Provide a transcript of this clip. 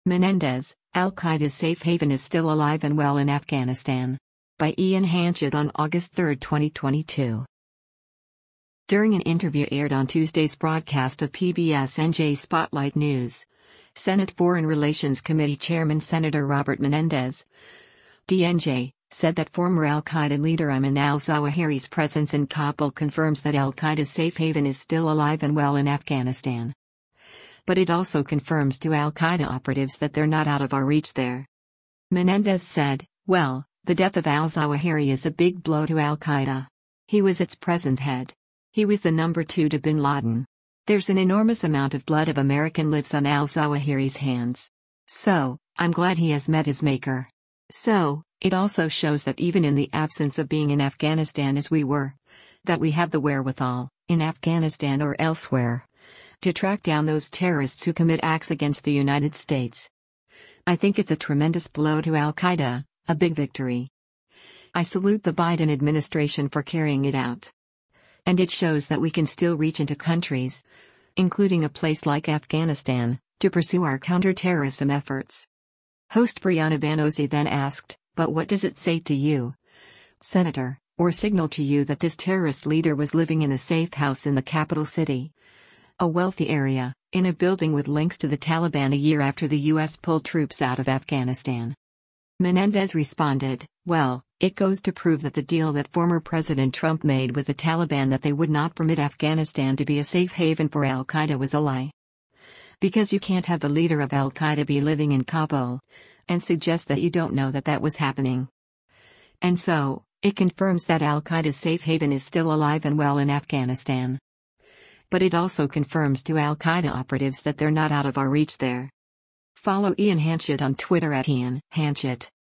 Menendez, Al-Qaeda's safe haven is still alive and well in Afghanistan. By Ian Hanchett on August 3, 2022. During an interview aired on Tuesday's broadcast of PBS-NJ Spotlight News, Senate Foreign Relations Committee Chairman Senator Robert Menendez, DNJ, said that former Al-Qaeda leader Ayman al-Zawahiri's presence in Kabul confirms that Al-Qaeda's safe haven is still alive and well in Afghanistan. But it also confirms to Al-Qaeda operatives that they're not out of our reach there. Menendez said, "Well, the death of al-Zawahiri is a big blow to Al-Qaeda. He was its present head. He was the number 2 to bin Laden. There's an enormous amount of blood of American lives on al-Zawahiri's hands. So, I'm glad he has met his maker." So, it also shows that even in the absence of being in Afghanistan as we were, that we have the wherewithal, in Afghanistan or elsewhere, to track down those terrorists who commit acts against the United States. I think it's a tremendous blow to Al-Qaeda, a big victory. I salute the Biden administration for carrying it out. And it shows that we can still reach into countries, including a place like Afghanistan, to pursue our counter-terrorism efforts. Host Brianna Vannozzi then asked, "But what does it say to you, Senator, or signal to you that this terrorist leader was living in a safe house in the capital city, a wealthy area, in a building with links to the Taliban a year after the U.S. pulled troops out of Afghanistan?" Menendez responded, "Well, it goes to prove that the deal that former President Trump made with the Taliban that they would not permit Afghanistan to be a safe haven for Al-Qaeda was a lie. Because you can't have the leader of Al-Qaeda be living in Kabul, and suggest that you don't know that that was happening. And so, it confirms that Al-Qaeda's safe haven is still alive and well in Afghanistan. But it also confirms to Al-Qaeda operatives that they're not out of our reach there." Follow Ian Hanchett on Twitter @IanHanchett.